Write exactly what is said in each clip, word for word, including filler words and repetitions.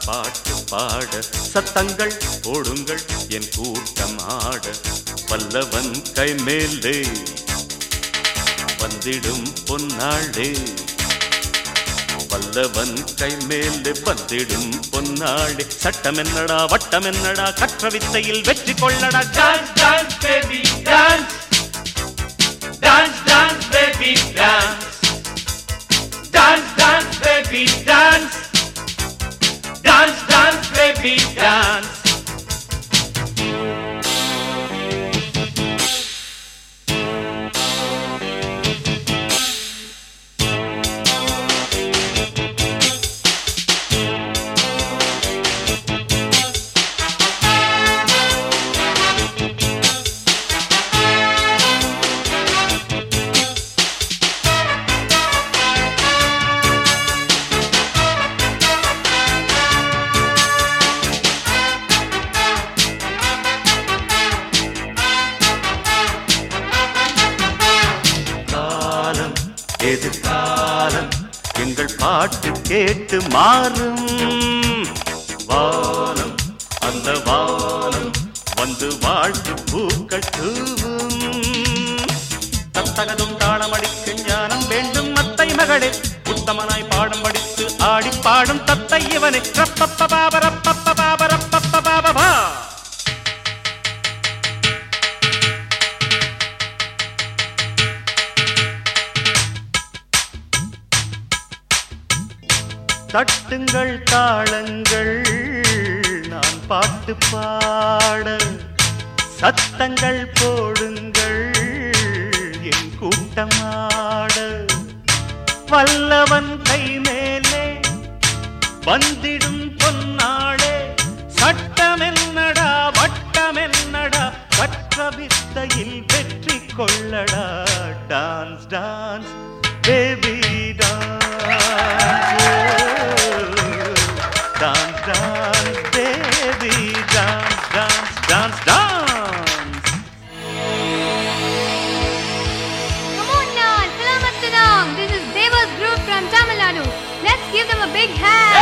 பாட்டு பாட சத்தங்கள் போடுங்கள் என் கூட்டம் ஆட பல்லவன் கை மேலே வந்திடும் பொன்னாளே பல்லவன் கை மேலே வந்திடும் பொன்னாளே சட்டம் என்னடா வட்டம் என்னடா கற்ற வித்தையில் வெற்றி கொள்ளடா dance dance baby dance dance dance baby dance dance dance baby dance dance dance baby dance எதிர்காலம் எங்கள் பாட்டு கேட்டு மாறும் வானம் அந்த வானம் வந்து வாழ்த்து பூக்கள் தூவும் தத்தகதும் தாளம் அடிக்கும் ஞானம் வேண்டும் மத்தை மகளே உத்தமனாய் பாடம் படித்து ஆடி பாடும் தத்தை இவனை ரப்பப்பபாபரப்பப்பபாபரப்பப்பபாபா தட்டுங்கள் தாளங்கள் நான் பாட்டு பாட சத்தங்கள் போடுங்கள் என் கூட்டமாட வல்லவன் கை மேலே வந்திடும் பொன்னாளே சட்டம் என்னடா வட்டம் என்னடா கற்ற வித்தையில் வெற்றி கொள்ளடா dance dance baby dance Dance, dance, baby, dance, dance, dance, dance. Come on now, Salamat Tanam. This is Deva's group from Tamil Nadu. Let's give them a big hand.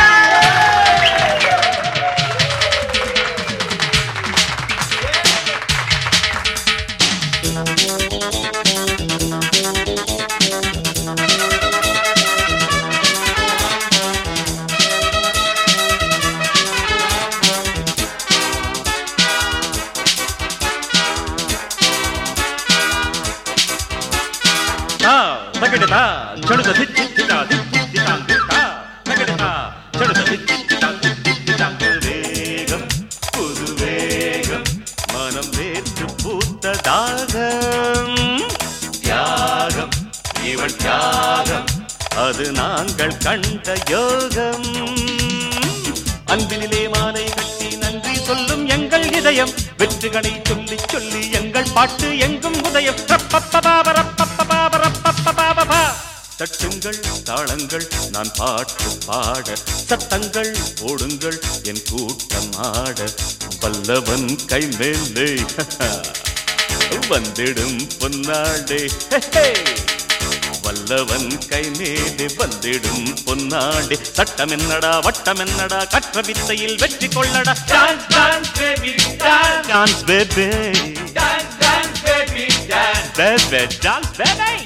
தகடதா சடுத தித்தி திதா தித்தி திதாங் திதா தகடதா சடுத தித்தி திதா தித்தி திதாங் வேகம் புது வேகம் மனம் வேற்று பூத்த தாகம் தியாகம் இவள் தியாகம் அது நாங்கள் கண்ட யோகம் அன்பினிலே மாலை கட்டி நன்றி சொல்லும் எங்கள் இதயம் வெற்றிகளை சொல்லி சொல்லி எங்கள் பாட்டு எங்கும் உதயம் தட்டுங்கள் தாளங்கள் நான் பாட்டு பாட சத்தங்கள் போடுங்கள் என் கூட்டம் ஆட பல்லவன் கை மேலே வந்திடும் பொன்னாடே வல்லவன் கை மேலே வந்திடும் பொன்னாடே சட்டம் என்னடா வட்டம் என்னடா கற்ற வித்தையில் வெற்றி கொள்ளடா dance dance baby dance dance baby dance dance baby dance baby dance baby